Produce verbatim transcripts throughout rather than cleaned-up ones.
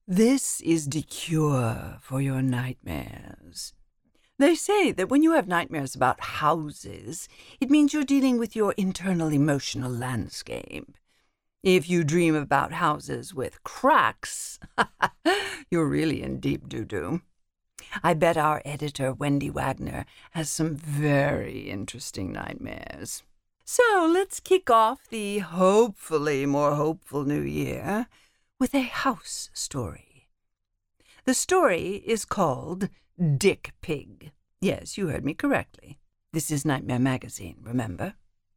This is the cure for your nightmares. They say that when you have nightmares about houses, it means you're dealing with your internal emotional landscape. If you dream about houses with cracks, you're really in deep doo-doo. I bet our editor, Wendy Wagner, has some very interesting nightmares. So let's kick off the hopefully more hopeful new year with a house story. The story is called Dick Pig. Yes, you heard me correctly. This is Nightmare Magazine, remember?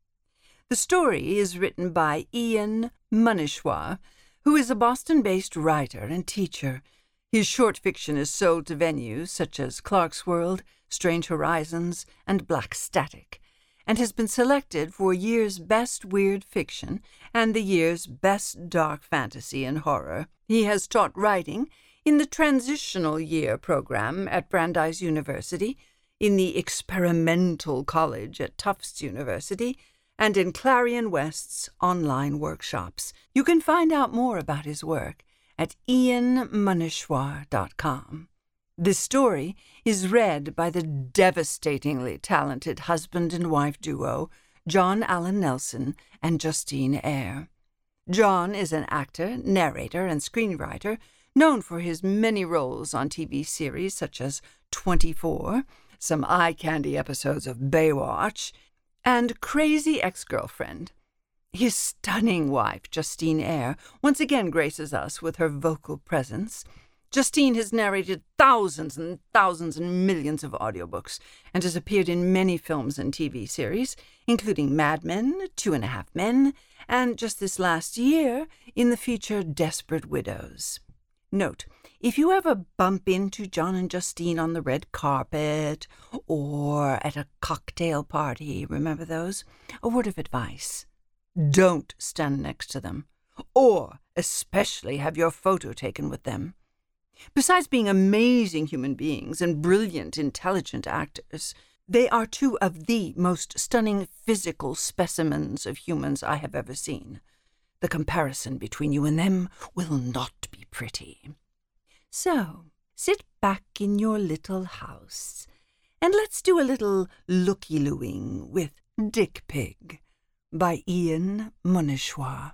The story is written by Ian Munishwa, who is a Boston-based writer and teacher. His short fiction is sold to venues such as Clarkesworld, Strange Horizons, and Black Static, and has been selected for year's Best Weird Fiction and the year's Best Dark Fantasy and Horror. He has taught writing in the Transitional Year program at Brandeis University, in the Experimental College at Tufts University, and in Clarion West's online workshops. You can find out more about his work at ian munishwa dot com. This story is read by the devastatingly talented husband and wife duo, John Allen Nelson and Justine Eyre. John is an actor, narrator, and screenwriter known for his many roles on T V series such as twenty-four, some eye-candy episodes of Baywatch, and Crazy Ex-Girlfriend. His stunning wife, Justine Eyre, once again graces us with her vocal presence. Justine has narrated thousands and thousands and millions of audiobooks and has appeared in many films and T V series, including Mad Men, Two and a Half Men, and just this last year in the feature Desperate Widows. Note, if you ever bump into John and Justine on the red carpet or at a cocktail party, remember those? A word of advice. Don't stand next to them, or especially have your photo taken with them. Besides being amazing human beings and brilliant, intelligent actors, they are two of the most stunning physical specimens of humans I have ever seen. The comparison between you and them will not be pretty. So, sit back in your little house, and let's do a little looky-looing with Dick Pig by Ian Munishwa.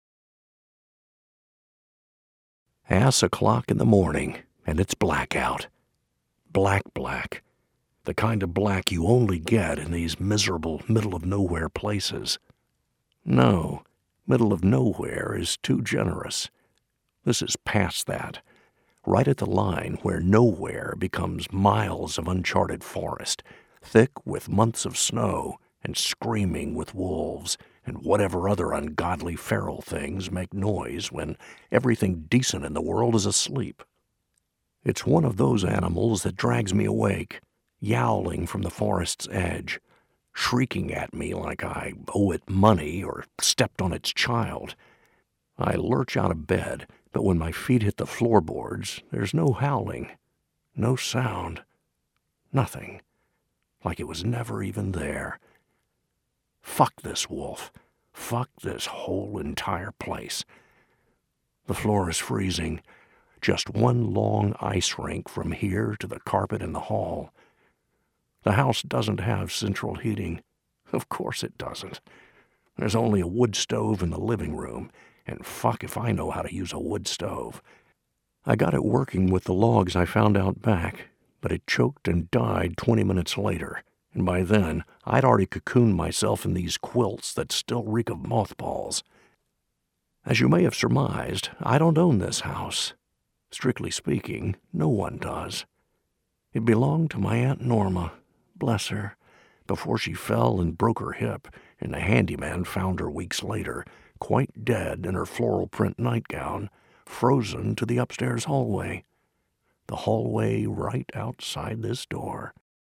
Ass o'clock in the morning, and it's blackout. Black black. The kind of black you only get in these miserable middle-of-nowhere places. No, middle of nowhere is too generous. This is past that, right at the line where nowhere becomes miles of uncharted forest, thick with months of snow and screaming with wolves and whatever other ungodly feral things make noise when everything decent in the world is asleep. It's one of those animals that drags me awake, yowling from the forest's edge, shrieking at me like I owe it money or stepped on its child. I lurch out of bed, but when my feet hit the floorboards, there's no howling, no sound, nothing, like it was never even there. Fuck this wolf. Fuck this whole entire place. The floor is freezing. Just one long ice rink from here to the carpet in the hall. The house doesn't have central heating. Of course it doesn't. There's only a wood stove in the living room, and fuck if I know how to use a wood stove. I got it working with the logs I found out back, but it choked and died twenty minutes later. And by then, I'd already cocooned myself in these quilts that still reek of mothballs. As you may have surmised, I don't own this house. Strictly speaking, no one does. It belonged to my Aunt Norma, bless her, before she fell and broke her hip, and the handyman found her weeks later, quite dead in her floral print nightgown, frozen to the upstairs hallway. The hallway right outside this door.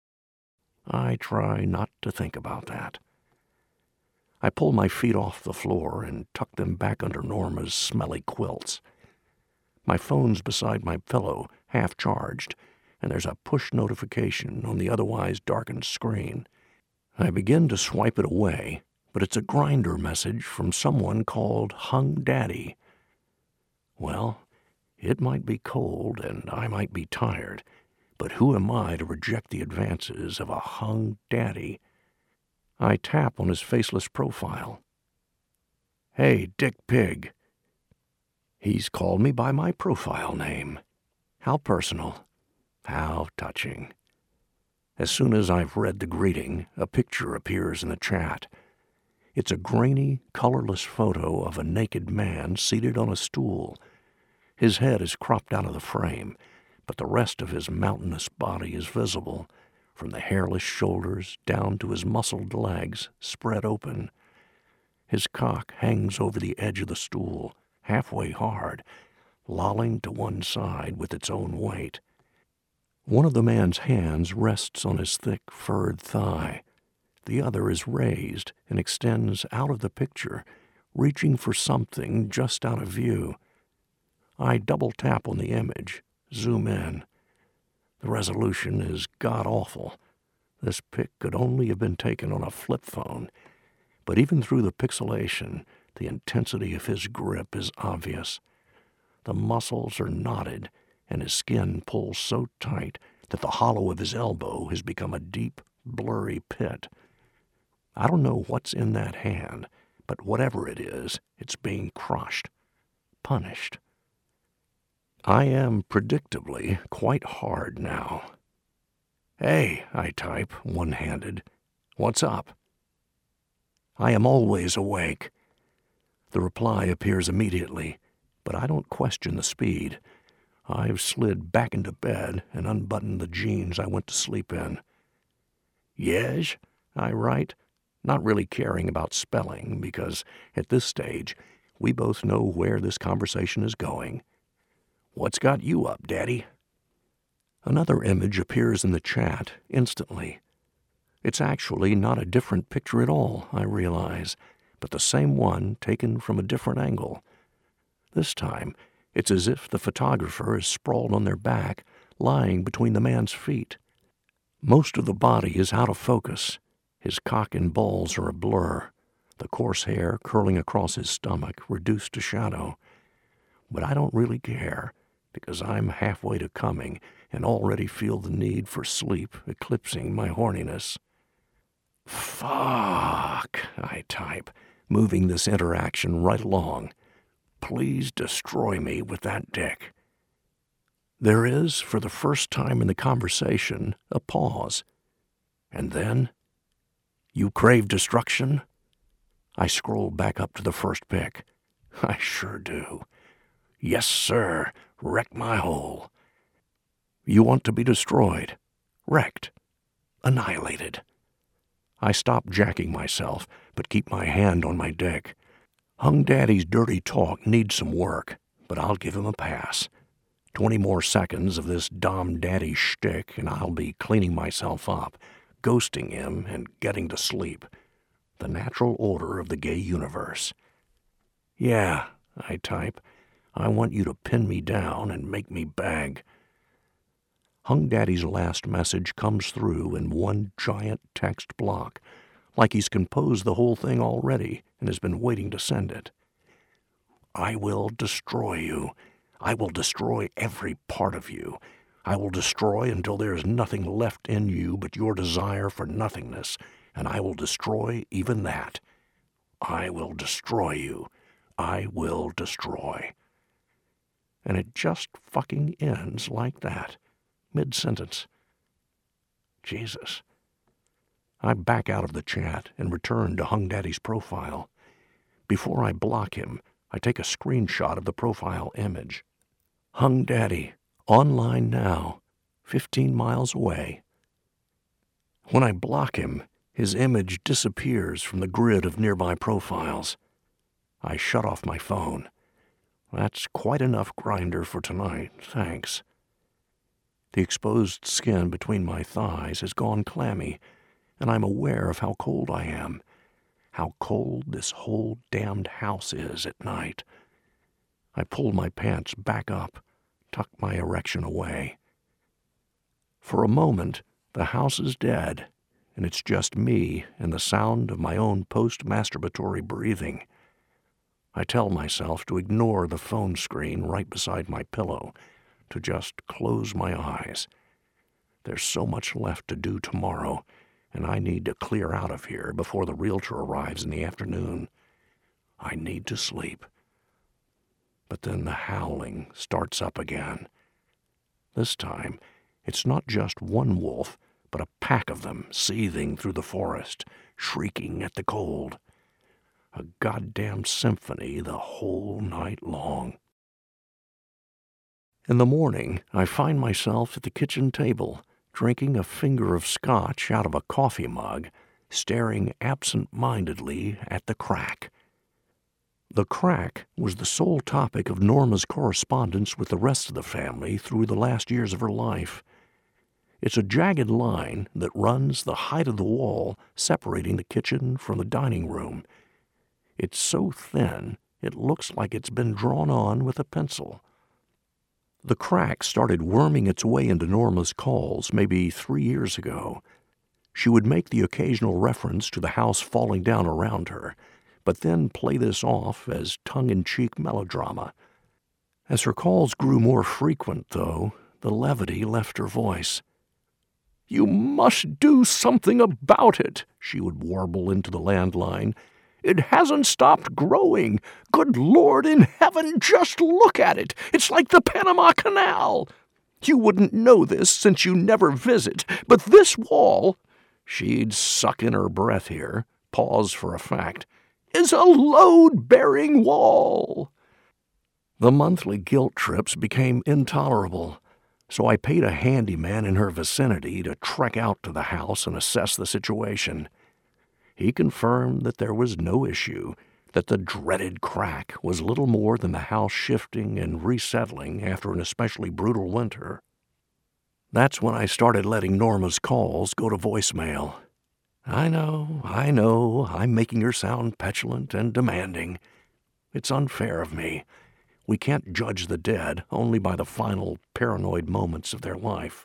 I try not to think about that. I pull my feet off the floor and tuck them back under Norma's smelly quilts. My phone's beside my pillow, half charged, and there's a push notification on the otherwise darkened screen. I begin to swipe it away, but it's a Grindr message from someone called Hung Daddy. Well, It might be cold and I might be tired, but who am I to reject the advances of a hung daddy? I tap on his faceless profile. Hey, Dick Pig. He's called me by my profile name. How personal. How touching. As soon as I've read the greeting, a picture appears in the chat. It's a grainy, colorless photo of a naked man seated on a stool. His head is cropped out of the frame, but the rest of his mountainous body is visible, from the hairless shoulders down to his muscled legs spread open. His cock hangs over the edge of the stool, halfway hard, lolling to one side with its own weight. One of the man's hands rests on his thick, furred thigh. The other is raised and extends out of the picture, reaching for something just out of view. I double-tap on the image, zoom in. The resolution is god-awful. This pic could only have been taken on a flip phone, but even through the pixelation, the intensity of his grip is obvious. The muscles are knotted, and his skin pulls so tight that the hollow of his elbow has become a deep, blurry pit. I don't know what's in that hand, but whatever it is, it's being crushed, punished. I am, predictably, quite hard now. Hey, I type, one-handed. What's up? I am always awake. The reply appears immediately, but I don't question the speed. I've slid back into bed and unbuttoned the jeans I went to sleep in. Yes, I write, not really caring about spelling because, at this stage, we both know where this conversation is going. What's got you up, Daddy? Another image appears in the chat instantly. It's actually not a different picture at all, I realize, but the same one taken from a different angle. This time, it's as if the photographer is sprawled on their back, lying between the man's feet. Most of the body is out of focus. His cock and balls are a blur, the coarse hair curling across his stomach reduced to shadow. But I don't really care, because I'm halfway to coming and already feel the need for sleep eclipsing my horniness. Fuck, I type, moving this interaction right along. Please destroy me with that dick. There is, for the first time in the conversation, a pause. And then, you crave destruction? I scroll back up to the first pic. I sure do. Yes, sir. Wreck my hole. You want to be destroyed, wrecked, annihilated. I stop jacking myself, but keep my hand on my dick. Hung Daddy's dirty talk needs some work, but I'll give him a pass. Twenty more seconds of this Dom Daddy shtick, and I'll be cleaning myself up, ghosting him, and getting to sleep. The natural order of the gay universe. Yeah, I type. I want you to pin me down and make me beg. Hung Daddy's last message comes through in one giant text block, like he's composed the whole thing already and has been waiting to send it. I will destroy you. I will destroy every part of you. I will destroy until there is nothing left in you but your desire for nothingness, and I will destroy even that. I will destroy you. I will destroy. And it just fucking ends like that, mid-sentence. Jesus. I back out of the chat and return to Hung Daddy's profile. Before I block him, I take a screenshot of the profile image. Hung Daddy, online now, fifteen miles away. When I block him, his image disappears from the grid of nearby profiles. I shut off my phone. That's quite enough grinder for tonight, thanks. The exposed skin between my thighs has gone clammy, and I'm aware of how cold I am, how cold this whole damned house is at night. I pull my pants back up, tuck my erection away. For a moment, the house is dead, and it's just me and the sound of my own post-masturbatory breathing. I tell myself to ignore the phone screen right beside my pillow, to just close my eyes. There's so much left to do tomorrow, and I need to clear out of here before the realtor arrives in the afternoon. I need to sleep. But then the howling starts up again. This time, it's not just one wolf, but a pack of them seething through the forest, shrieking at the cold. A goddamn symphony the whole night long. In the morning, I find myself at the kitchen table, drinking a finger of scotch out of a coffee mug, staring absent-mindedly at the crack. The crack was the sole topic of Norma's correspondence with the rest of the family through the last years of her life. It's a jagged line that runs the height of the wall separating the kitchen from the dining room. It's so thin, it looks like it's been drawn on with a pencil. The crack started worming its way into Norma's calls maybe three years ago. She would make the occasional reference to the house falling down around her, but then play this off as tongue-in-cheek melodrama. As her calls grew more frequent, though, the levity left her voice. "You must do something about it," she would warble into the landline. "It hasn't stopped growing. Good Lord in heaven, just look at it. It's like the Panama Canal. You wouldn't know this since you never visit, but this wall," she'd suck in her breath here, pause for effect, "is a load-bearing wall." The monthly guilt trips became intolerable, so I paid a handyman in her vicinity to trek out to the house and assess the situation. He confirmed that there was no issue, that the dreaded crack was little more than the house shifting and resettling after an especially brutal winter. That's when I started letting Norma's calls go to voicemail. I know, I know, I'm making her sound petulant and demanding. It's unfair of me. We can't judge the dead only by the final paranoid moments of their life.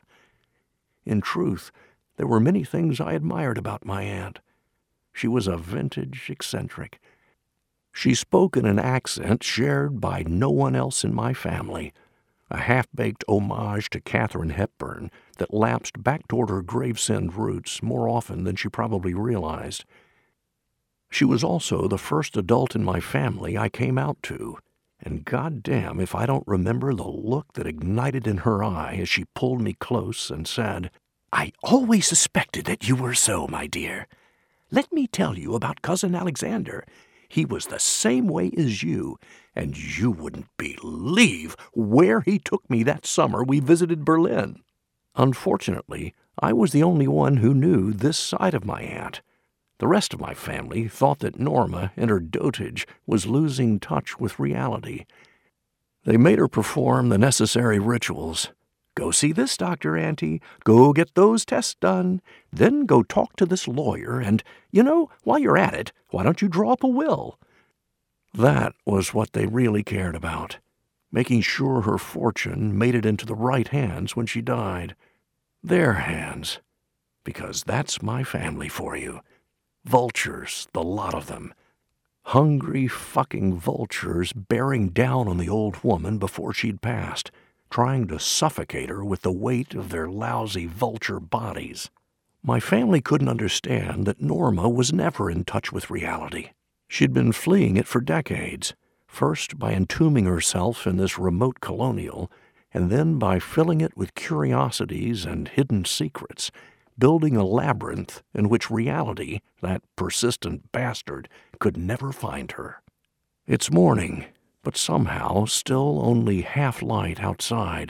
In truth, there were many things I admired about my aunt. She was a vintage eccentric. She spoke in an accent shared by no one else in my family, a half-baked homage to Katharine Hepburn that lapsed back toward her Gravesend roots more often than she probably realized. She was also the first adult in my family I came out to, and goddamn if I don't remember the look that ignited in her eye as she pulled me close and said, "I always suspected that you were so, my dear. Let me tell you about Cousin Alexander. He was the same way as you, and you wouldn't believe where he took me that summer we visited Berlin." Unfortunately, I was the only one who knew this side of my aunt. The rest of my family thought that Norma, in her dotage, was losing touch with reality. They made her perform the necessary rituals. Go see this doctor, Auntie. Go get those tests done. Then go talk to this lawyer, and, you know, while you're at it, why don't you draw up a will? That was what they really cared about, making sure her fortune made it into the right hands when she died. Their hands. Because that's my family for you. Vultures, the lot of them. Hungry fucking vultures bearing down on the old woman before she'd passed, trying to suffocate her with the weight of their lousy vulture bodies. My family couldn't understand that Norma was never in touch with reality. She'd been fleeing it for decades, first by entombing herself in this remote colonial, and then by filling it with curiosities and hidden secrets, building a labyrinth in which reality, that persistent bastard, could never find her. It's morning, but somehow still only half light outside.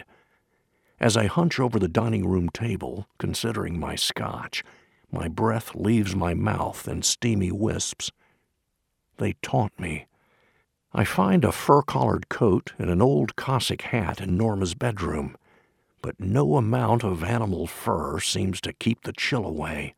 As I hunch over the dining room table, considering my scotch, my breath leaves my mouth in steamy wisps. They taunt me. I find a fur-collared coat and an old Cossack hat in Norma's bedroom, but no amount of animal fur seems to keep the chill away.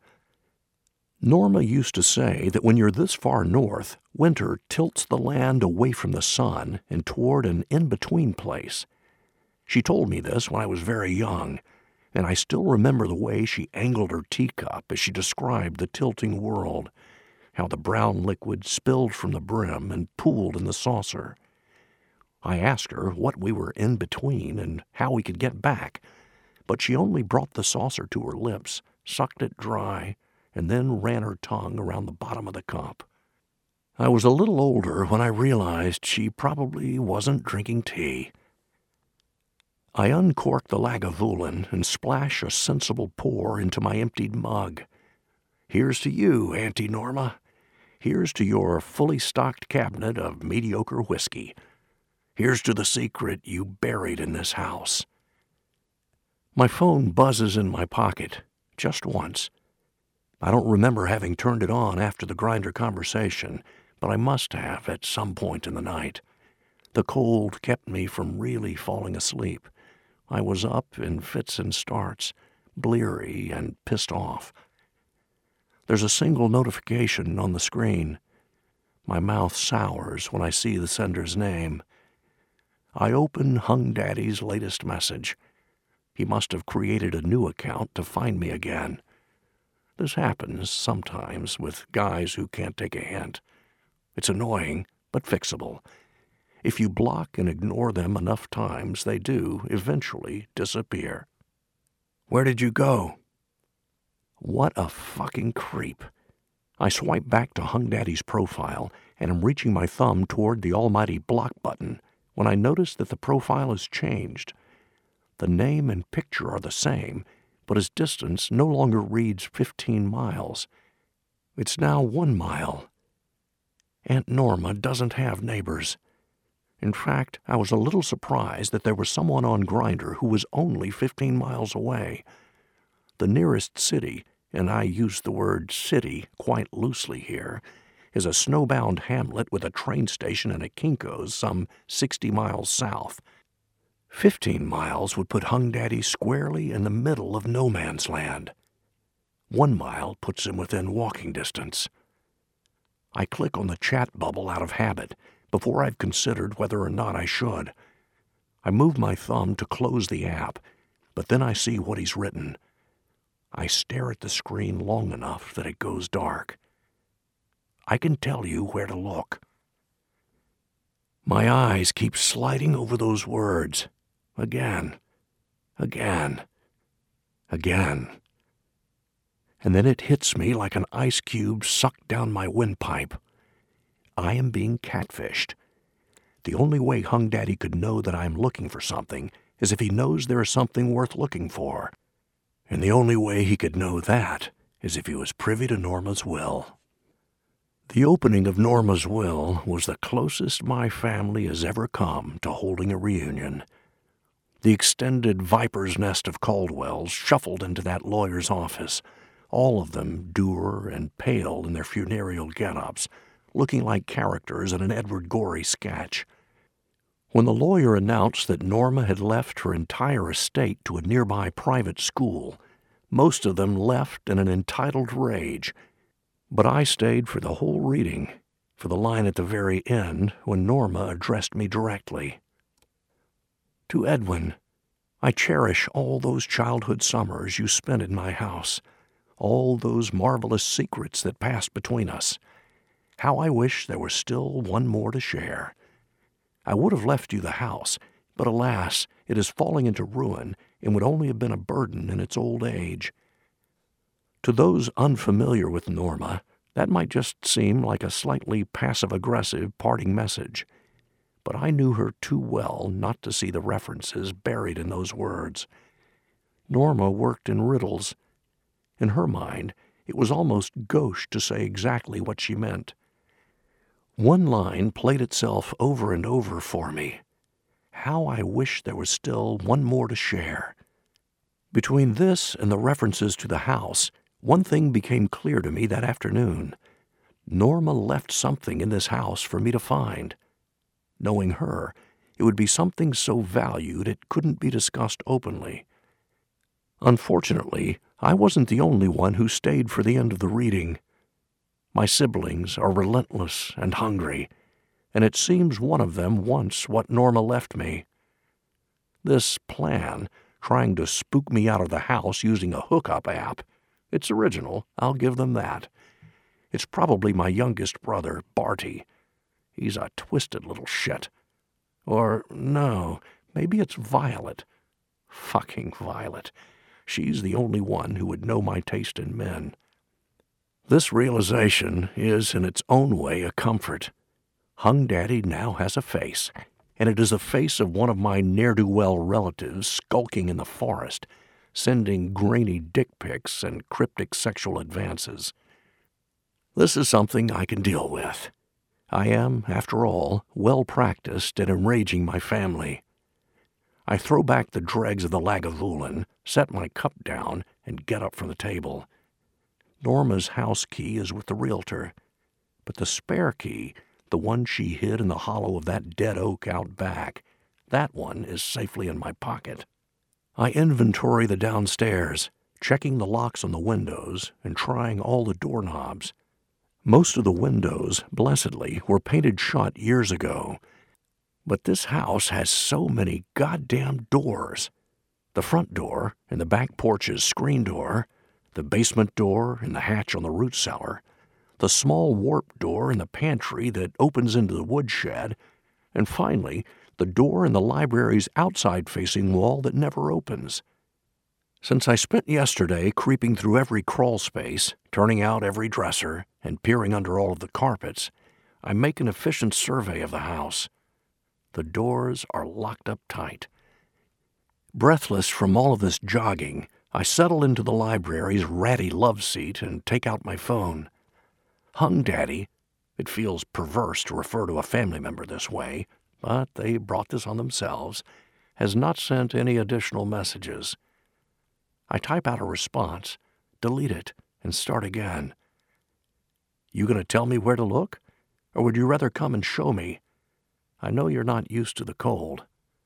Norma used to say that when you're this far north, winter tilts the land away from the sun and toward an in-between place. She told me this when I was very young, and I still remember the way she angled her teacup as she described the tilting world. how the brown liquid spilled from the brim and pooled in the saucer. I asked her what we were in between and how we could get back, but she only brought the saucer to her lips, sucked it dry, and then ran her tongue around the bottom of the cup. I was a little older when I realized she probably wasn't drinking tea. I uncorked the Lagavulin and splashed a sensible pour into my emptied mug. Here's to you, Auntie Norma. Here's to your fully stocked cabinet of mediocre whiskey. Here's to the secret you buried in this house. My phone buzzes in my pocket, just once. I don't remember having turned it on after the Grinder conversation, but I must have at some point in the night. The cold kept me from really falling asleep. I was up in fits and starts, bleary and pissed off. There's a single notification on the screen. My mouth sours when I see the sender's name. I open Hung Daddy's latest message. He must have created a new account to find me again. This happens sometimes with guys who can't take a hint. It's annoying, but fixable. If you block and ignore them enough times, they do eventually disappear. Where did you go? What a fucking creep. I swipe back to Hung Daddy's profile and am reaching my thumb toward the almighty block button when I notice that the profile has changed. The name and picture are the same, but his distance no longer reads fifteen miles. It's now one mile. Aunt Norma doesn't have neighbors. In fact, I was a little surprised that there was someone on Grindr who was only fifteen miles away. The nearest city, and I use the word city quite loosely here, is a snowbound hamlet with a train station and a Kinko's some sixty miles south. Fifteen miles would put Hung Daddy squarely in the middle of no man's land. One mile puts him within walking distance. I click on the chat bubble out of habit, before I've considered whether or not I should. I move my thumb to close the app, but then I see what he's written. I stare at the screen long enough that it goes dark. I can tell you where to look. My eyes keep sliding over those words. Again. Again. Again. And then it hits me like an ice cube sucked down my windpipe. I am being catfished. The only way Hung Daddy could know that I am looking for something is if he knows there is something worth looking for. And the only way he could know that is if he was privy to Norma's will. The opening of Norma's will was the closest my family has ever come to holding a reunion. The extended viper's nest of Caldwells shuffled into that lawyer's office, all of them dour and pale in their funereal get-ups, looking like characters in an Edward Gorey sketch. When the lawyer announced that Norma had left her entire estate to a nearby private school, most of them left in an entitled rage. But I stayed for the whole reading, for the line at the very end when Norma addressed me directly. To Edwin, I cherish all those childhood summers you spent in my house, all those marvelous secrets that passed between us. How I wish there was still one more to share. I would have left you the house, but alas, it is falling into ruin and would only have been a burden in its old age. To those unfamiliar with Norma, that might just seem like a slightly passive-aggressive parting message. But I knew her too well not to see the references buried in those words. Norma worked in riddles. In her mind, it was almost gauche to say exactly what she meant. One line played itself over and over for me. How I wish there was still one more to share. Between this and the references to the house, one thing became clear to me that afternoon. Norma left something in this house for me to find. Knowing her, it would be something so valued it couldn't be discussed openly. Unfortunately, I wasn't the only one who stayed for the end of the reading. My siblings are relentless and hungry, and it seems one of them wants what Norma left me. This plan, trying to spook me out of the house using a hookup app, it's original, I'll give them that. It's probably my youngest brother, Barty. He's a twisted little shit. Or, no, maybe it's Violet. Fucking Violet. She's the only one who would know my taste in men. This realization is, in its own way, a comfort. Hung Daddy now has a face, and it is the face of one of my ne'er-do-well relatives skulking in the forest, sending grainy dick pics and cryptic sexual advances. This is something I can deal with. I am, after all, well practiced at enraging my family. I throw back the dregs of the Lagavulin, set my cup down, and get up from the table. Norma's house key is with the realtor, but the spare key, the one she hid in the hollow of that dead oak out back, that one is safely in my pocket. I inventory the downstairs, checking the locks on the windows and trying all the doorknobs. Most of the windows, blessedly, were painted shut years ago, but this house has so many goddamn doors. The front door and the back porch's screen door, the basement door and the hatch on the root cellar, the small warp door in the pantry that opens into the woodshed, and finally, the door in the library's outside-facing wall that never opens. Since I spent yesterday creeping through every crawl space, turning out every dresser, and peering under all of the carpets, I make an efficient survey of the house. The doors are locked up tight. Breathless from all of this jogging, I settle into the library's ratty love seat and take out my phone. Hung Daddy, it feels perverse to refer to a family member this way, but they brought this on themselves, has not sent any additional messages. I type out a response, delete it, and start again. You going to tell me where to look? Or would you rather come and show me? I know you're not used to the cold.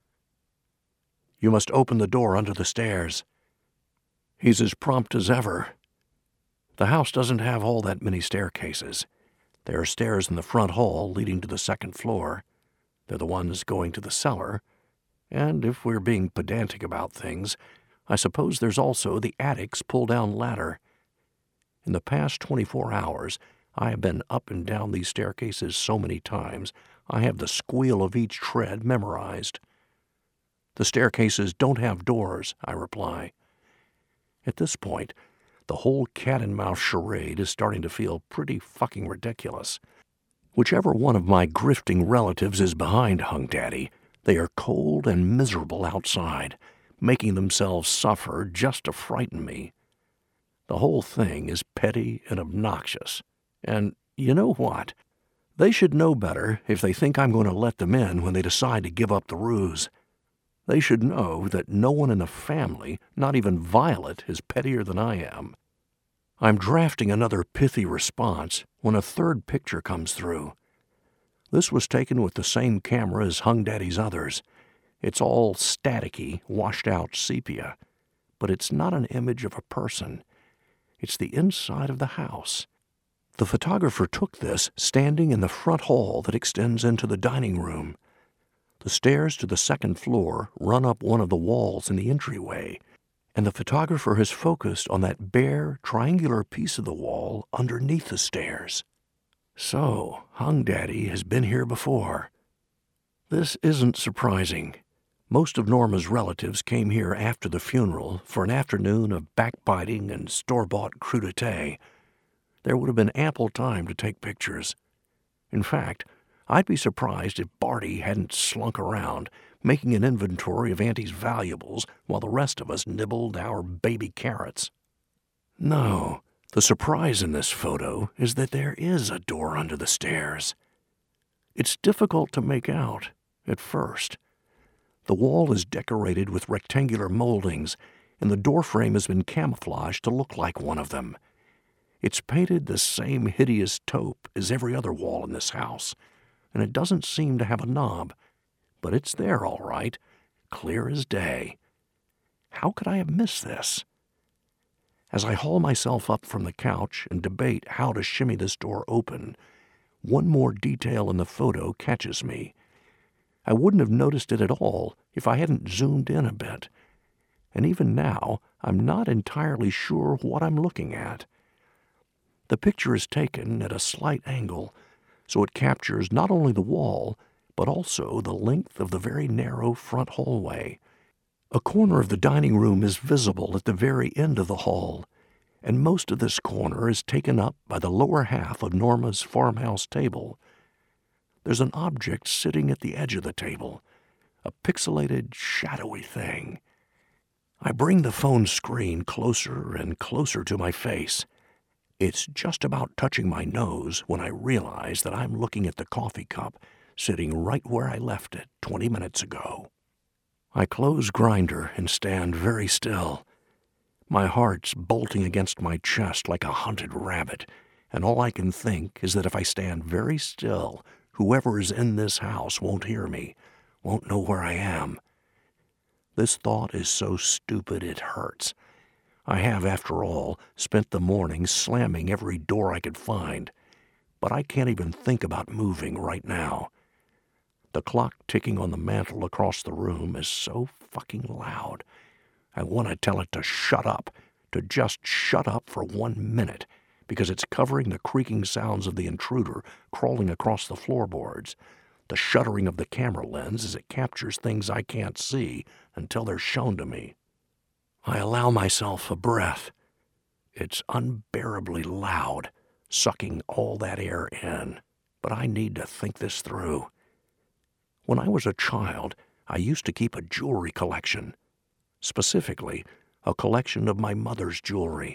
You must open the door under the stairs. He's as prompt as ever. The house doesn't have all that many staircases. There are stairs in the front hall leading to the second floor. They're the ones going to the cellar. And if we're being pedantic about things, I suppose there's also the attic's pull-down ladder. In the past twenty-four hours, I have been up and down these staircases so many times, I have the squeal of each tread memorized. The staircases don't have doors, I reply. At this point, the whole cat-and-mouse charade is starting to feel pretty fucking ridiculous. Whichever one of my grifting relatives is behind Hung Daddy, they are cold and miserable outside, making themselves suffer just to frighten me. The whole thing is petty and obnoxious. And you know what? They should know better if they think I'm going to let them in when they decide to give up the ruse. They should know that no one in the family, not even Violet, is pettier than I am. I'm drafting another pithy response when a third picture comes through. This was taken with the same camera as Hung Daddy's others. It's all staticky, washed-out sepia. But it's not an image of a person. It's the inside of the house. The photographer took this standing in the front hall that extends into the dining room. The stairs to the second floor run up one of the walls in the entryway, and the photographer has focused on that bare, triangular piece of the wall underneath the stairs. So, Hung Daddy has been here before. This isn't surprising. Most of Norma's relatives came here after the funeral for an afternoon of backbiting and store-bought crudité. There would have been ample time to take pictures. In fact, I'd be surprised if Barty hadn't slunk around, making an inventory of Auntie's valuables while the rest of us nibbled our baby carrots. No, the surprise in this photo is that there is a door under the stairs. It's difficult to make out at first. The wall is decorated with rectangular moldings, and the doorframe has been camouflaged to look like one of them. It's painted the same hideous taupe as every other wall in this house, and it doesn't seem to have a knob, but it's there all right, clear as day. How could I have missed this? As I haul myself up from the couch and debate how to shimmy this door open, one more detail in the photo catches me. I wouldn't have noticed it at all if I hadn't zoomed in a bit, and even now I'm not entirely sure what I'm looking at. The picture is taken at a slight angle, so it captures not only the wall, but also the length of the very narrow front hallway. A corner of the dining room is visible at the very end of the hall, and most of this corner is taken up by the lower half of Norma's farmhouse table. There's an object sitting at the edge of the table, a pixelated, shadowy thing. I bring the phone screen closer and closer to my face. It's just about touching my nose when I realize that I'm looking at the coffee cup sitting right where I left it twenty minutes ago. I close Grindr and stand very still. My heart's bolting against my chest like a hunted rabbit, and all I can think is that if I stand very still, whoever is in this house won't hear me, won't know where I am. This thought is so stupid it hurts. I have, after all, spent the morning slamming every door I could find, but I can't even think about moving right now. The clock ticking on the mantel across the room is so fucking loud. I want to tell it to shut up, to just shut up for one minute, because it's covering the creaking sounds of the intruder crawling across the floorboards, the shuddering of the camera lens as it captures things I can't see until they're shown to me. I allow myself a breath. It's unbearably loud, sucking all that air in, but I need to think this through. When I was a child, I used to keep a jewelry collection. Specifically, a collection of my mother's jewelry.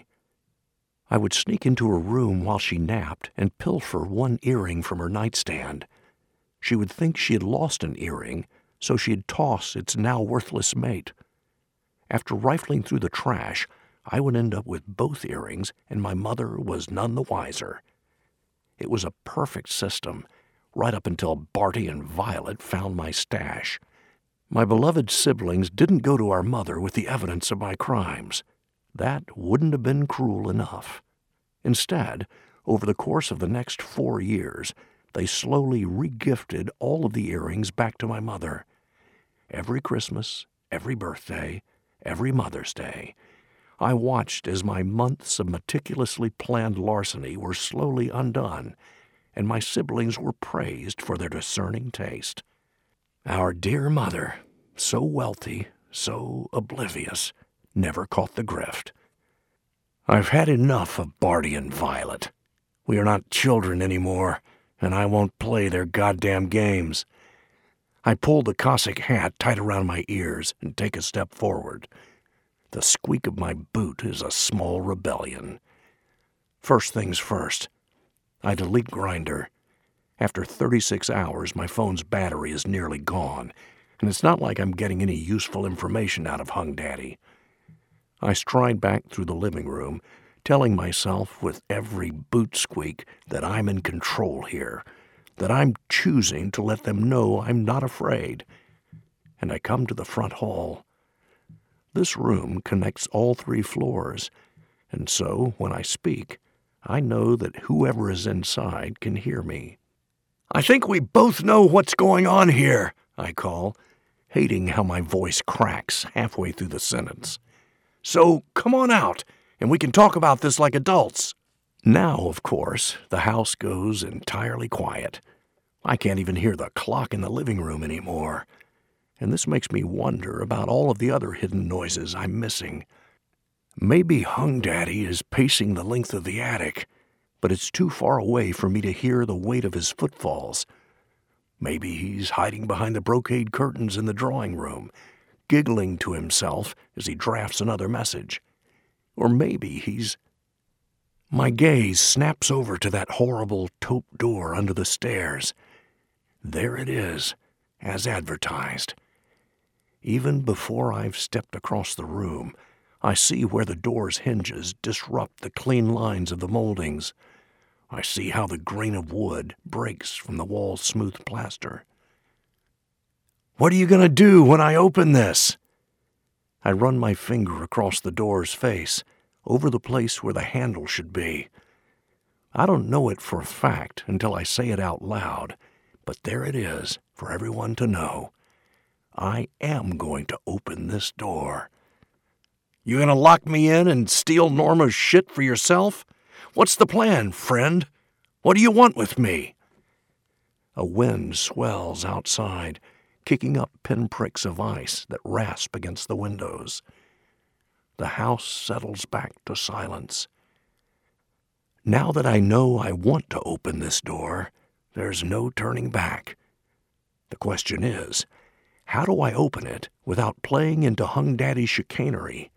I would sneak into her room while she napped and pilfer one earring from her nightstand. She would think she had lost an earring, so she'd toss its now worthless mate. After rifling through the trash, I would end up with both earrings, and my mother was none the wiser. It was a perfect system, right up until Barty and Violet found my stash. My beloved siblings didn't go to our mother with the evidence of my crimes. That wouldn't have been cruel enough. Instead, over the course of the next four years, they slowly regifted all of the earrings back to my mother. Every Christmas, every birthday, every Mother's Day, I watched as my months of meticulously planned larceny were slowly undone, and my siblings were praised for their discerning taste. Our dear mother, so wealthy, so oblivious, never caught the grift. I've had enough of Barty and Violet. We are not children anymore, and I won't play their goddamn games. I pull the Cossack hat tight around my ears and take a step forward. The squeak of my boot is a small rebellion. First things first, I delete Grindr. After thirty-six hours, my phone's battery is nearly gone, and it's not like I'm getting any useful information out of Hung Daddy. I stride back through the living room, telling myself with every boot squeak that I'm in control here, that I'm choosing to let them know I'm not afraid. And I come to the front hall. This room connects all three floors, and so when I speak, I know that whoever is inside can hear me. "I think we both know what's going on here," I call, hating how my voice cracks halfway through the sentence. "So come on out, and we can talk about this like adults." Now, of course, the house goes entirely quiet. I can't even hear the clock in the living room anymore. And this makes me wonder about all of the other hidden noises I'm missing. Maybe Hung Daddy is pacing the length of the attic, but it's too far away for me to hear the weight of his footfalls. Maybe he's hiding behind the brocade curtains in the drawing room, giggling to himself as he drafts another message. Or maybe he's... My gaze snaps over to that horrible taupe door under the stairs. There it is, as advertised. Even before I've stepped across the room, I see where the door's hinges disrupt the clean lines of the moldings. I see how the grain of wood breaks from the wall's smooth plaster. "What are you going to do when I open this?" I run my finger across the door's face, over the place where the handle should be. I don't know it for a fact until I say it out loud, but there it is for everyone to know. I am going to open this door. "You gonna lock me in and steal Norma's shit for yourself? What's the plan, friend? What do you want with me?" A wind swells outside, kicking up pinpricks of ice that rasp against the windows. The house settles back to silence. Now that I know I want to open this door, there's no turning back. The question is, how do I open it without playing into Hung Daddy's chicanery?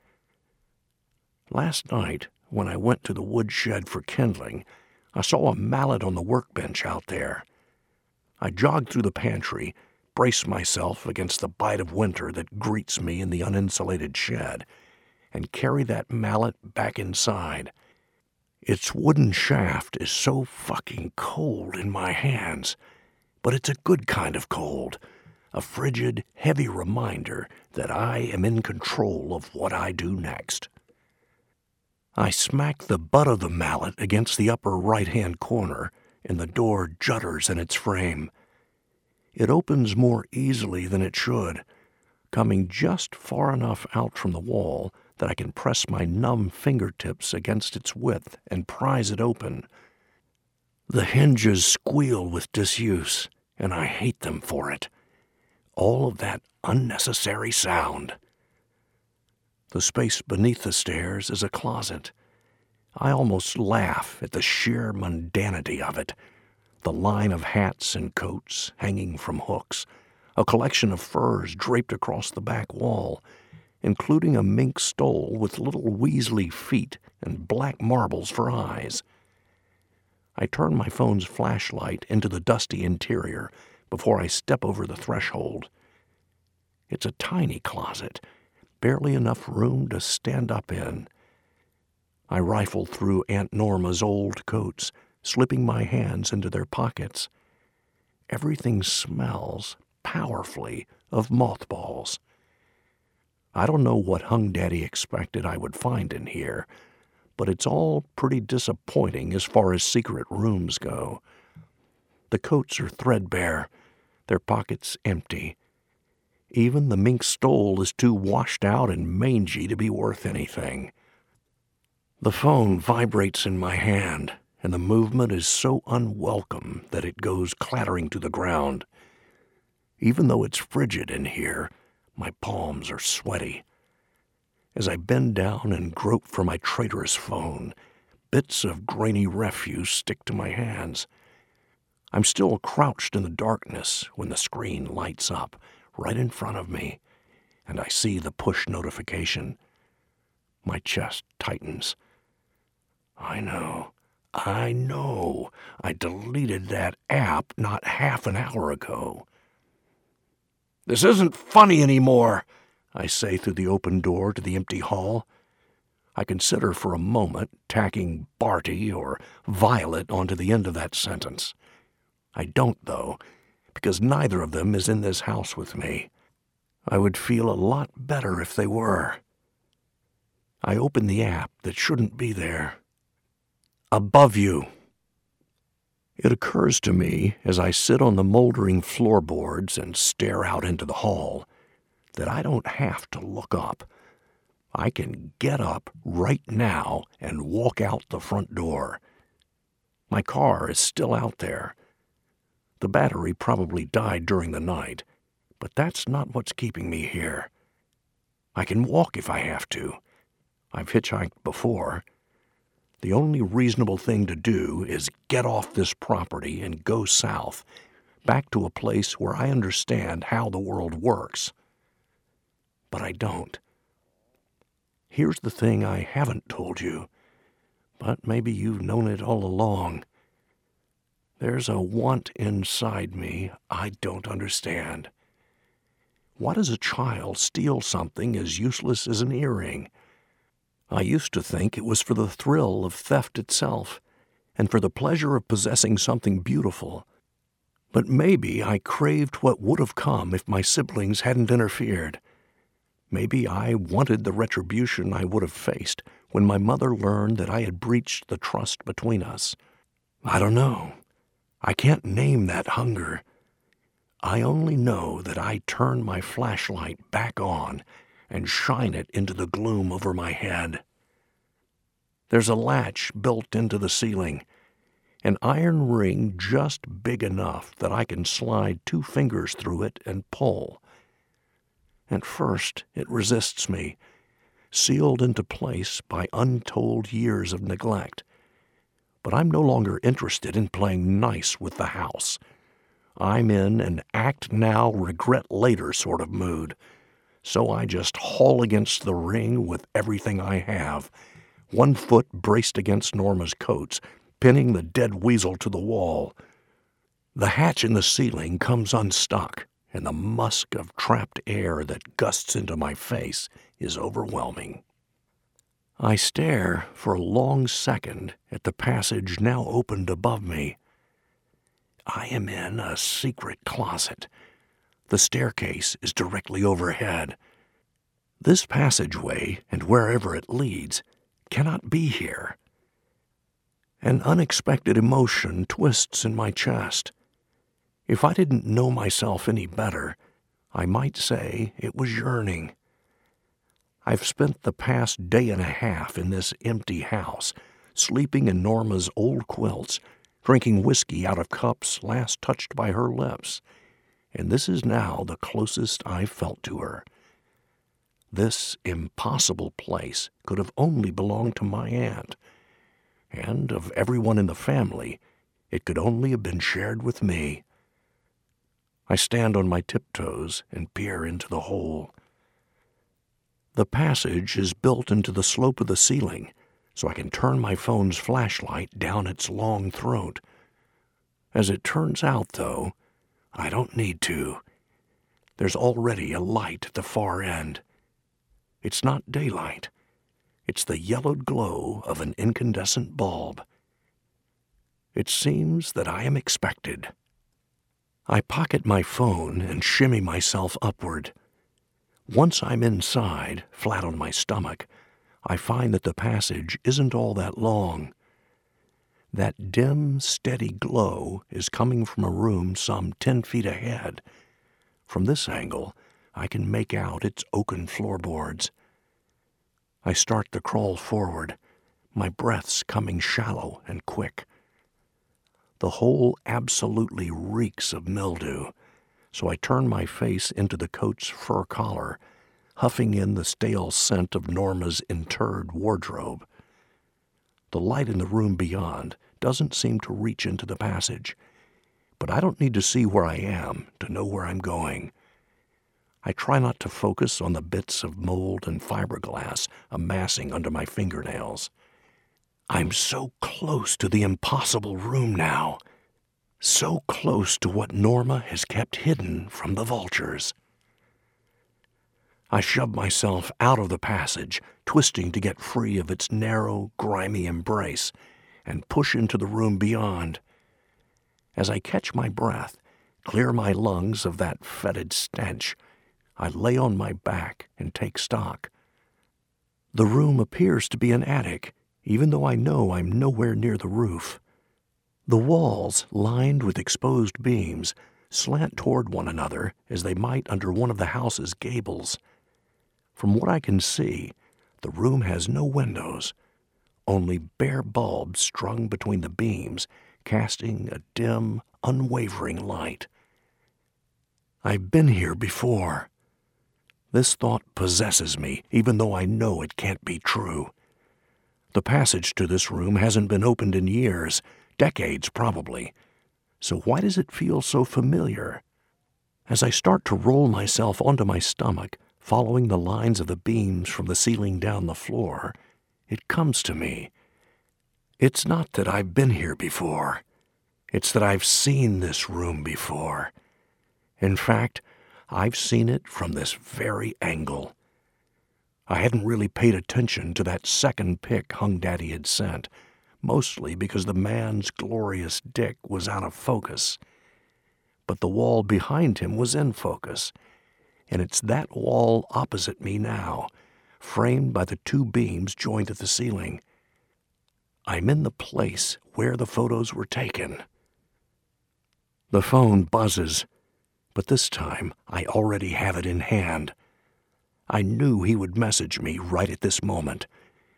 Last night, when I went to the woodshed for kindling, I saw a mallet on the workbench out there. I jogged through the pantry, braced myself against the bite of winter that greets me in the uninsulated shed, and carry that mallet back inside. Its wooden shaft is so fucking cold in my hands, but it's a good kind of cold, a frigid, heavy reminder that I am in control of what I do next. I smack the butt of the mallet against the upper right-hand corner, and the door judders in its frame. It opens more easily than it should, coming just far enough out from the wall that I can press my numb fingertips against its width and prise it open. The hinges squeal with disuse, and I hate them for it. All of that unnecessary sound. The space beneath the stairs is a closet. I almost laugh at the sheer mundanity of it. The line of hats and coats hanging from hooks, a collection of furs draped across the back wall, including a mink stole with little weaselly feet and black marbles for eyes. I turn my phone's flashlight into the dusty interior before I step over the threshold. It's a tiny closet, barely enough room to stand up in. I rifle through Aunt Norma's old coats, slipping my hands into their pockets. Everything smells powerfully of mothballs. I don't know what Hung Daddy expected I would find in here, but it's all pretty disappointing as far as secret rooms go. The coats are threadbare, their pockets empty. Even the mink stole is too washed out and mangy to be worth anything. The phone vibrates in my hand, and the movement is so unwelcome that it goes clattering to the ground. Even though it's frigid in here, my palms are sweaty. As I bend down and grope for my traitorous phone, bits of grainy refuse stick to my hands. I'm still crouched in the darkness when the screen lights up right in front of me, and I see the push notification. My chest tightens. I know, I know, I deleted that app not half an hour ago. "This isn't funny anymore," I say through the open door to the empty hall. I consider for a moment tacking Barty or Violet onto the end of that sentence. I don't, though, because neither of them is in this house with me. I would feel a lot better if they were. I open the app that shouldn't be there. Above you. It occurs to me as I sit on the moldering floorboards and stare out into the hall that I don't have to look up. I can get up right now and walk out the front door. My car is still out there. The battery probably died during the night, but that's not what's keeping me here. I can walk if I have to. I've hitchhiked before. The only reasonable thing to do is get off this property and go south, back to a place where I understand how the world works. But I don't. Here's the thing I haven't told you, but maybe you've known it all along. There's a want inside me I don't understand. Why does a child steal something as useless as an earring? I used to think it was for the thrill of theft itself, and for the pleasure of possessing something beautiful. But maybe I craved what would have come if my siblings hadn't interfered. Maybe I wanted the retribution I would have faced when my mother learned that I had breached the trust between us. I don't know. I can't name that hunger. I only know that I turn my flashlight back on and shine it into the gloom over my head. There's a latch built into the ceiling, an iron ring just big enough that I can slide two fingers through it and pull. At first, it resists me, sealed into place by untold years of neglect. But I'm no longer interested in playing nice with the house. I'm in an act now, regret later sort of mood. So I just haul against the ring with everything I have, one foot braced against Norma's coats, pinning the dead weasel to the wall. The hatch in the ceiling comes unstuck, and the musk of trapped air that gusts into my face is overwhelming. I stare for a long second at the passage now opened above me. I am in a secret closet. The staircase is directly overhead. This passageway, and wherever it leads, cannot be here. An unexpected emotion twists in my chest. If I didn't know myself any better, I might say it was yearning. I've spent the past day and a half in this empty house, sleeping in Norma's old quilts, drinking whiskey out of cups last touched by her lips, and this is now the closest I've felt to her. This impossible place could have only belonged to my aunt, and of everyone in the family, it could only have been shared with me. I stand on my tiptoes and peer into the hole. The passage is built into the slope of the ceiling, so I can turn my phone's flashlight down its long throat. As it turns out, though, I don't need to. There's already a light at the far end. It's not daylight. It's the yellowed glow of an incandescent bulb. It seems that I am expected. I pocket my phone and shimmy myself upward. Once I'm inside, flat on my stomach, I find that the passage isn't all that long. That dim, steady glow is coming from a room some ten feet ahead. From this angle, I can make out its oaken floorboards. I start to crawl forward, my breaths coming shallow and quick. The hole absolutely reeks of mildew, so I turn my face into the coat's fur collar, huffing in the stale scent of Norma's interred wardrobe. The light in the room beyond doesn't seem to reach into the passage, but I don't need to see where I am to know where I'm going. I try not to focus on the bits of mold and fiberglass amassing under my fingernails. I'm so close to the impossible room now, so close to what Norma has kept hidden from the vultures. I shove myself out of the passage, twisting to get free of its narrow, grimy embrace, and push into the room beyond. As I catch my breath, clear my lungs of that fetid stench, I lay on my back and take stock. The room appears to be an attic, even though I know I'm nowhere near the roof. The walls, lined with exposed beams, slant toward one another as they might under one of the house's gables. From what I can see, the room has no windows, only bare bulbs strung between the beams, casting a dim, unwavering light. I've been here before. This thought possesses me, even though I know it can't be true. The passage to this room hasn't been opened in years, decades probably. So why does it feel so familiar? As I start to roll myself onto my stomach, following the lines of the beams from the ceiling down the floor, it comes to me. It's not that I've been here before. It's that I've seen this room before. In fact, I've seen it from this very angle. I hadn't really paid attention to that second pic Hung Daddy had sent, mostly because the man's glorious dick was out of focus. But the wall behind him was in focus, and it's that wall opposite me now, framed by the two beams joined at the ceiling. I'm in the place where the photos were taken. The phone buzzes, but this time I already have it in hand. I knew he would message me right at this moment.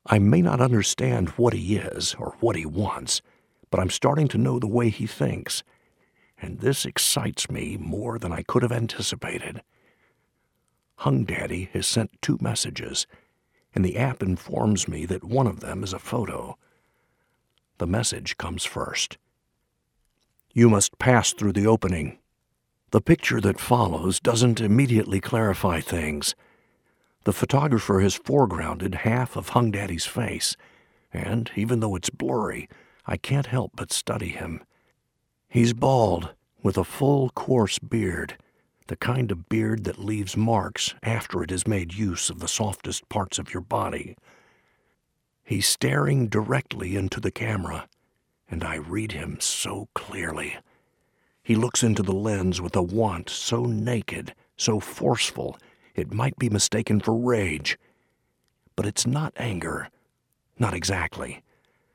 I may not understand what he is or what he wants, but I'm starting to know the way he thinks, and this excites me more than I could have anticipated. Hung Daddy has sent two messages, and the app informs me that one of them is a photo. The message comes first. You must pass through the opening. The picture that follows doesn't immediately clarify things. The photographer has foregrounded half of Hung Daddy's face, and even though it's blurry, I can't help but study him. He's bald, with a full, coarse beard, the kind of beard that leaves marks after it has made use of the softest parts of your body. He's staring directly into the camera, and I read him so clearly. He looks into the lens with a want so naked, so forceful, it might be mistaken for rage. But it's not anger. Not exactly.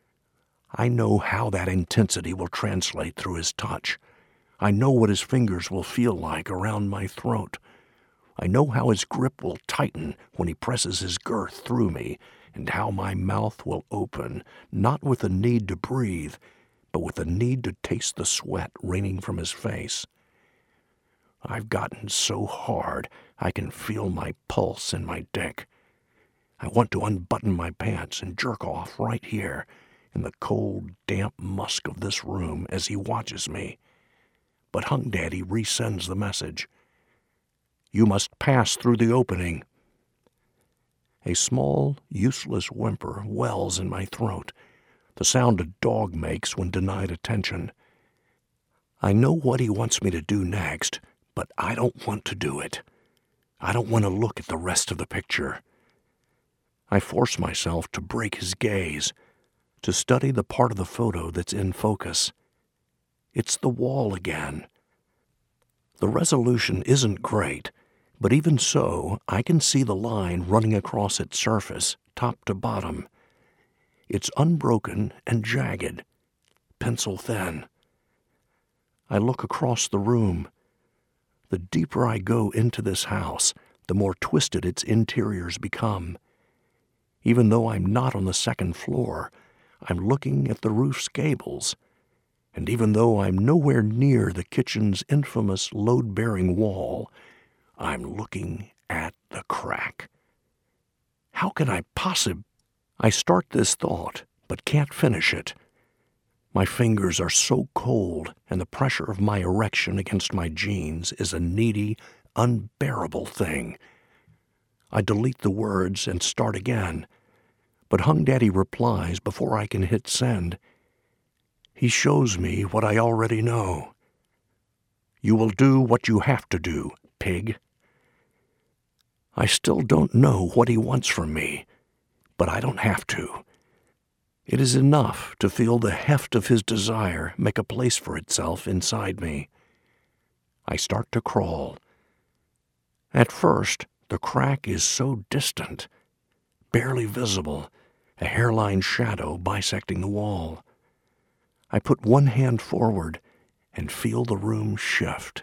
I know how that intensity will translate through his touch. I know what his fingers will feel like around my throat. I know how his grip will tighten when he presses his girth through me, and how my mouth will open, not with a need to breathe, but with a need to taste the sweat raining from his face. I've gotten so hard I can feel my pulse in my dick. I want to unbutton my pants and jerk off right here in the cold, damp musk of this room as he watches me. But Hung Daddy resends the message. You must pass through the opening. A small, useless whimper wells in my throat, the sound a dog makes when denied attention. I know what he wants me to do next, but I don't want to do it. I don't want to look at the rest of the picture. I force myself to break his gaze, to study the part of the photo that's in focus. It's the wall again. The resolution isn't great, but even so, I can see the line running across its surface, top to bottom. It's unbroken and jagged, pencil thin. I look across the room. The deeper I go into this house, the more twisted its interiors become. Even though I'm not on the second floor, I'm looking at the roof's gables. And even though I'm nowhere near the kitchen's infamous load-bearing wall, I'm looking at the crack. How can I possibly... I start this thought, but can't finish it. My fingers are so cold, and the pressure of my erection against my jeans is a needy, unbearable thing. I delete the words and start again, but Hung Daddy replies before I can hit send. He shows me what I already know. You will do what you have to do, pig. I still don't know what he wants from me, but I don't have to. It is enough to feel the heft of his desire make a place for itself inside me. I start to crawl. At first, the crack is so distant, barely visible, a hairline shadow bisecting the wall. I put one hand forward and feel the room shift.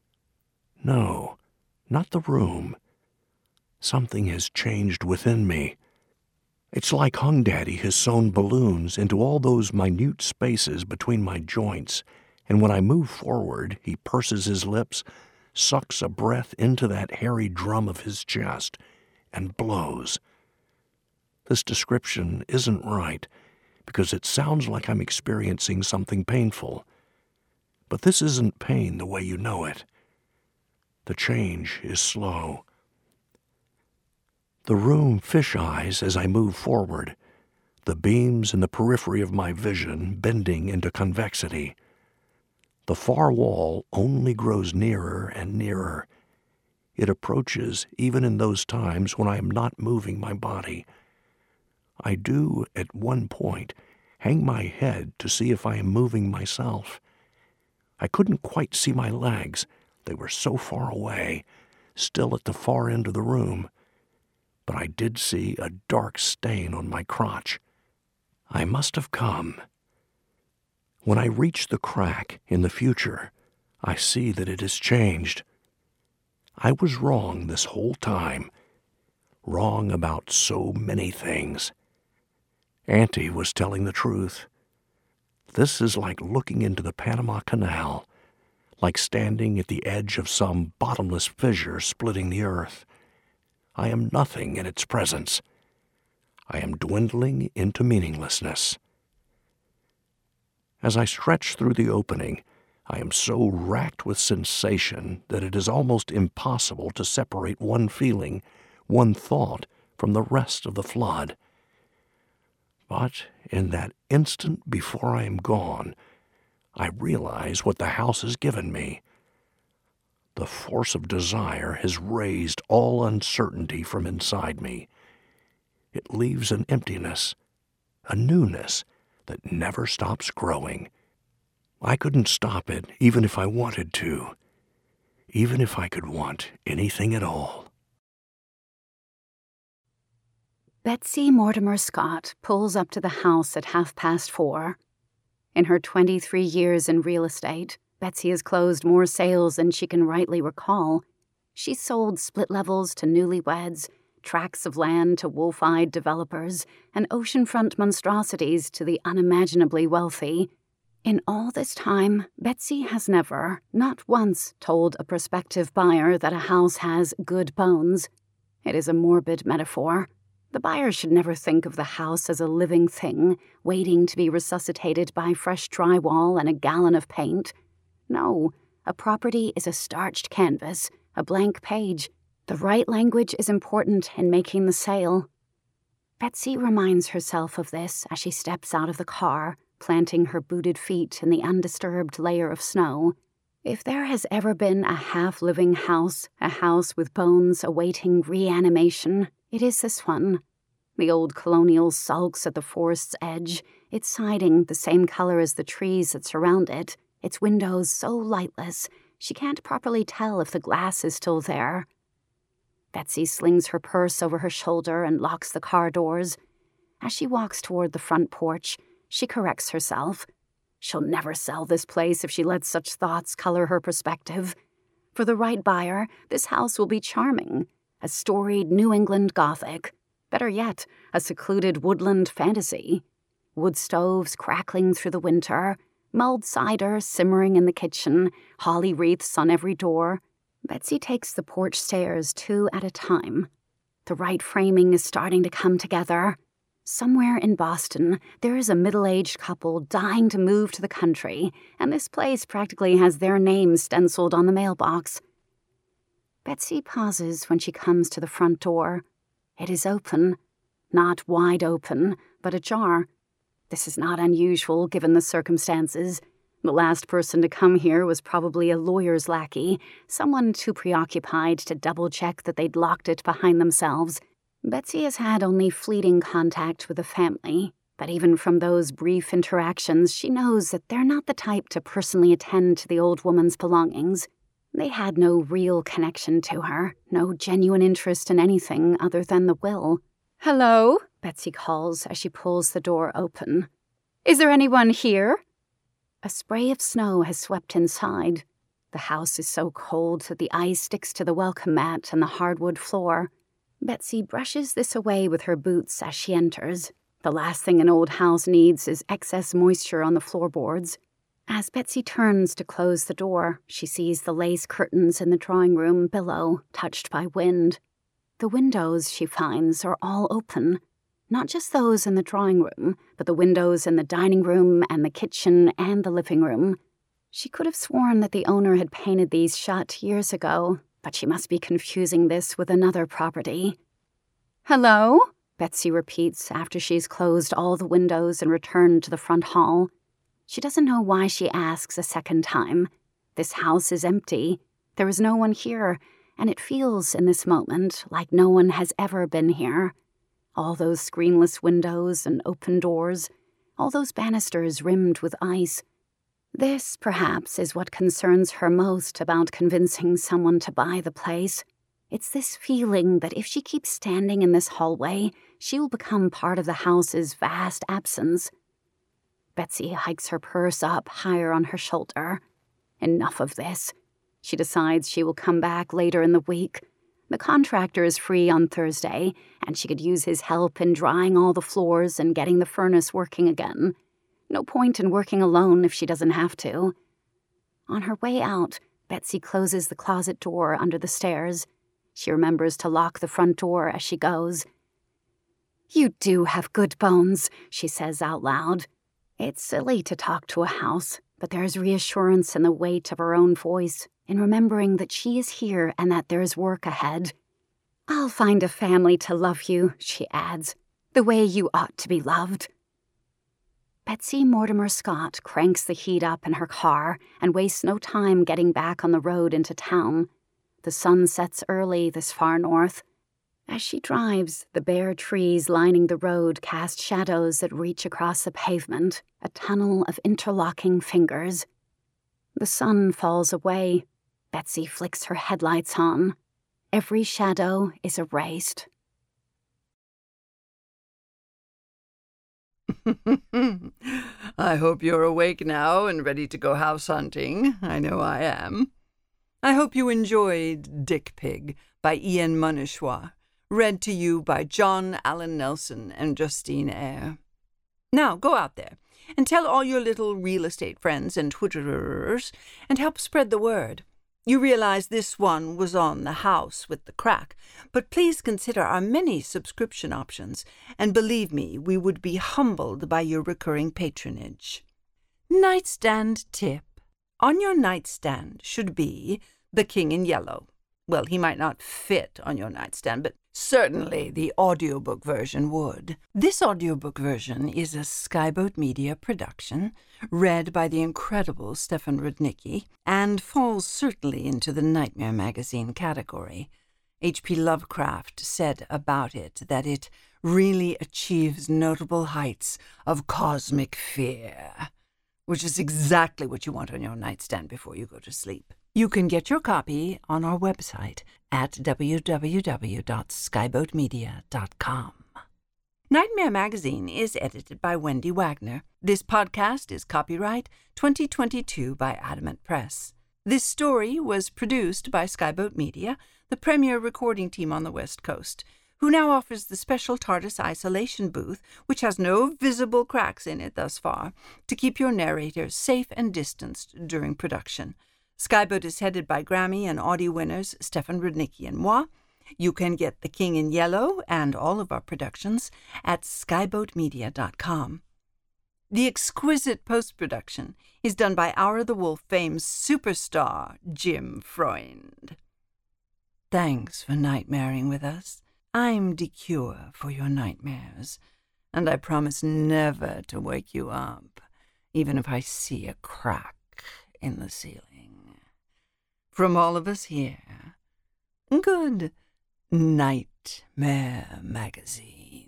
No, not the room. Something has changed within me. It's like Hung Daddy has sewn balloons into all those minute spaces between my joints, and when I move forward, he purses his lips, sucks a breath into that hairy drum of his chest, and blows. This description isn't right, because it sounds like I'm experiencing something painful. But this isn't pain the way you know it. The change is slow. The room fish-eyes as I move forward, the beams in the periphery of my vision bending into convexity. The far wall only grows nearer and nearer. It approaches even in those times when I am not moving my body. I do, at one point, hang my head to see if I am moving myself. I couldn't quite see my legs. They were so far away, still at the far end of the room. But I did see a dark stain on my crotch. I must have come. When I reach the crack in the future, I see that it has changed. I was wrong this whole time. Wrong about so many things. Auntie was telling the truth. This is like looking into the Panama Canal, like standing at the edge of some bottomless fissure splitting the earth. I am nothing in its presence. I am dwindling into meaninglessness. As I stretch through the opening, I am so racked with sensation that it is almost impossible to separate one feeling, one thought, from the rest of the flood. But in that instant before I am gone, I realize what the house has given me. The force of desire has raised all uncertainty from inside me. It leaves an emptiness, a newness that never stops growing. I couldn't stop it even if I wanted to, even if I could want anything at all. Betsy Mortimer Scott pulls up to the house at half past four. In her twenty-three years in real estate, Betsy has closed more sales than she can rightly recall. She's sold split levels to newlyweds, tracts of land to wolf-eyed developers, and oceanfront monstrosities to the unimaginably wealthy. In all this time, Betsy has never, not once, told a prospective buyer that a house has good bones. It is a morbid metaphor. The buyer should never think of the house as a living thing, waiting to be resuscitated by fresh drywall and a gallon of paint. No, a property is a starched canvas, a blank page. The right language is important in making the sale. Betsy reminds herself of this as she steps out of the car, planting her booted feet in the undisturbed layer of snow. If there has ever been a half-living house, a house with bones awaiting reanimation, it is this one. The old colonial sulks at the forest's edge, its siding the same color as the trees that surround it, its windows so lightless she can't properly tell if the glass is still there. Betsy slings her purse over her shoulder and locks the car doors. As she walks toward the front porch, she corrects herself. She'll never sell this place if she lets such thoughts color her perspective. For the right buyer, this house will be charming. A storied New England Gothic. Better yet, a secluded woodland fantasy. Wood stoves crackling through the winter, mulled cider simmering in the kitchen, holly wreaths on every door. Betsy takes the porch stairs two at a time. The right framing is starting to come together. Somewhere in Boston, there is a middle-aged couple dying to move to the country, and this place practically has their name stenciled on the mailbox. Betsy pauses when she comes to the front door. It is open. Not wide open, but ajar. This is not unusual given the circumstances. The last person to come here was probably a lawyer's lackey, someone too preoccupied to double-check that they'd locked it behind themselves. Betsy has had only fleeting contact with the family, but even from those brief interactions, she knows that they're not the type to personally attend to the old woman's belongings. They had no real connection to her, no genuine interest in anything other than the will. "Hello?" Betsy calls as she pulls the door open. "Is there anyone here?" A spray of snow has swept inside. The house is so cold that the ice sticks to the welcome mat and the hardwood floor. Betsy brushes this away with her boots as she enters. The last thing an old house needs is excess moisture on the floorboards. As Betsy turns to close the door, she sees the lace curtains in the drawing room billow, touched by wind. The windows, she finds, are all open. Not just those in the drawing room, but the windows in the dining room and the kitchen and the living room. She could have sworn that the owner had painted these shut years ago, but she must be confusing this with another property. "Hello?" Betsy repeats after she's closed all the windows and returned to the front hall. She doesn't know why she asks a second time. This house is empty. There is no one here, and it feels in this moment like no one has ever been here. All those screenless windows and open doors, all those banisters rimmed with ice. This, perhaps, is what concerns her most about convincing someone to buy the place. It's this feeling that if she keeps standing in this hallway, she will become part of the house's vast absence. Betsy hikes her purse up higher on her shoulder. Enough of this. She decides she will come back later in the week. The contractor is free on Thursday, and she could use his help in drying all the floors and getting the furnace working again. No point in working alone if she doesn't have to. On her way out, Betsy closes the closet door under the stairs. She remembers to lock the front door as she goes. "You do have good bones," she says out loud. It's silly to talk to a house, but there's reassurance in the weight of her own voice, in remembering that she is here and that there's work ahead. "I'll find a family to love you," she adds, "the way you ought to be loved." Betsy Mortimer Scott cranks the heat up in her car and wastes no time getting back on the road into town. The sun sets early this far north. As she drives, the bare trees lining the road cast shadows that reach across the pavement, a tunnel of interlocking fingers. The sun falls away. Betsy flicks her headlights on. Every shadow is erased. I hope you're awake now and ready to go house hunting. I know I am. I hope you enjoyed Dick Pig by Ian Munishwa, read to you by John Allen Nelson and Justine Eyre. Now go out there and tell all your little real estate friends and Twitterers and help spread the word. You realize this one was on the house with the crack, but please consider our many subscription options, and believe me, we would be humbled by your recurring patronage. Nightstand tip. On your nightstand should be The King in Yellow. Well, he might not fit on your nightstand, but certainly the audiobook version would. This audiobook version is a Skyboat Media production, read by the incredible Stefan Rudnicki, and falls certainly into the Nightmare Magazine category. H P Lovecraft said about it that it really achieves notable heights of cosmic fear, which is exactly what you want on your nightstand before you go to sleep. You can get your copy on our website at w w w dot skyboat media dot com. Nightmare Magazine is edited by Wendy Wagner. This podcast is copyright twenty twenty-two by Adamant Press. This story was produced by Skyboat Media, the premier recording team on the West Coast, who now offers the special TARDIS isolation booth, which has no visible cracks in it thus far, to keep your narrator safe and distanced during production. Skyboat is headed by Grammy and Audie winners Stefan Rudnicki and moi. You can get The King in Yellow and all of our productions at skyboat media dot com. The exquisite post-production is done by Hour the Wolf fame's superstar, Jim Freund. Thanks for nightmaring with us. I'm the cure for your nightmares, and I promise never to wake you up, even if I see a crack in the ceiling. From all of us here, good Nightmare Magazine.